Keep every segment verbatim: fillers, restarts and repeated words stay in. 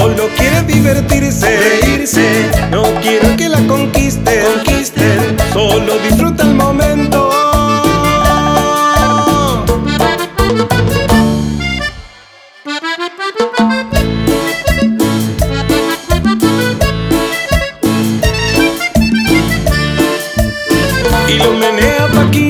solo quiere divertirse, reírse. No quiere que la conquiste, conquisten, solo disfruta el momento. Y lo menea pa' aquí,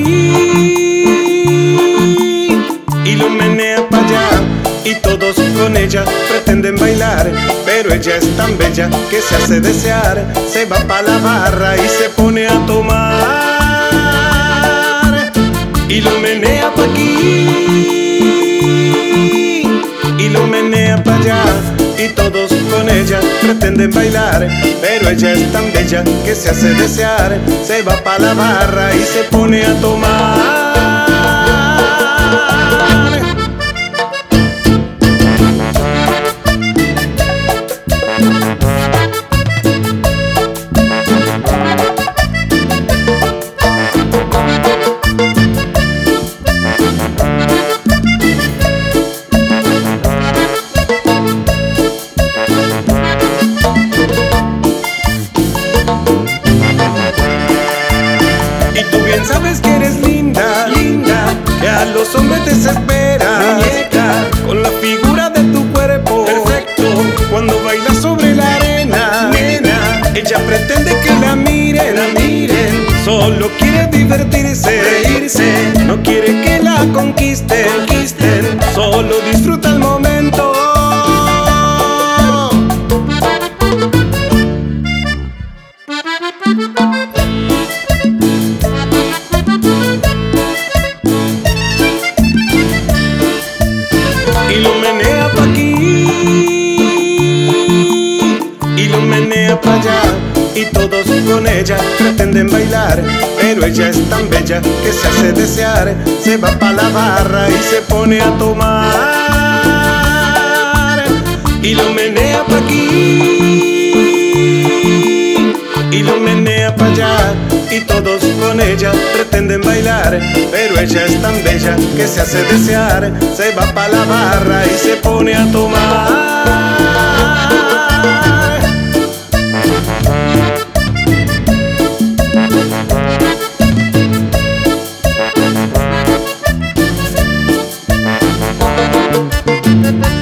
y lo menea pa' allá, y todos con ella pretenden bailar, pero ella es tan bella que se hace desear. Se va pa' la barra y se pone a tomar. Y lo menea pa' aquí, y lo menea pa' allá, y todos con ella pretenden bailar, pero ella es tan bella que se hace desear. Se va pa' la barra y se pone a tomar. Y tú bien sabes que eres linda, linda, que a los hombres desespera, muñeca, con la figura de tu cuerpo perfecto. Cuando bailas sobre la arena, nena, ella pretende que la miren, la miren. Solo quiere divertirse, reírse. No quiere que la conquisten, conquisten. Solo disfruta el momento. Y lo menea pa' aquí, y lo menea pa' allá, y todos con ella pretenden bailar, pero ella es tan bella que se hace desear. Se va pa' la barra y se pone a tomar. Y lo menea pa' aquí, y lo menea pa' allá, y todos con ella pretenden bailar, pero ella es tan bella que se hace desear. Se va pa' la barra y se pone a tomar. Thank you.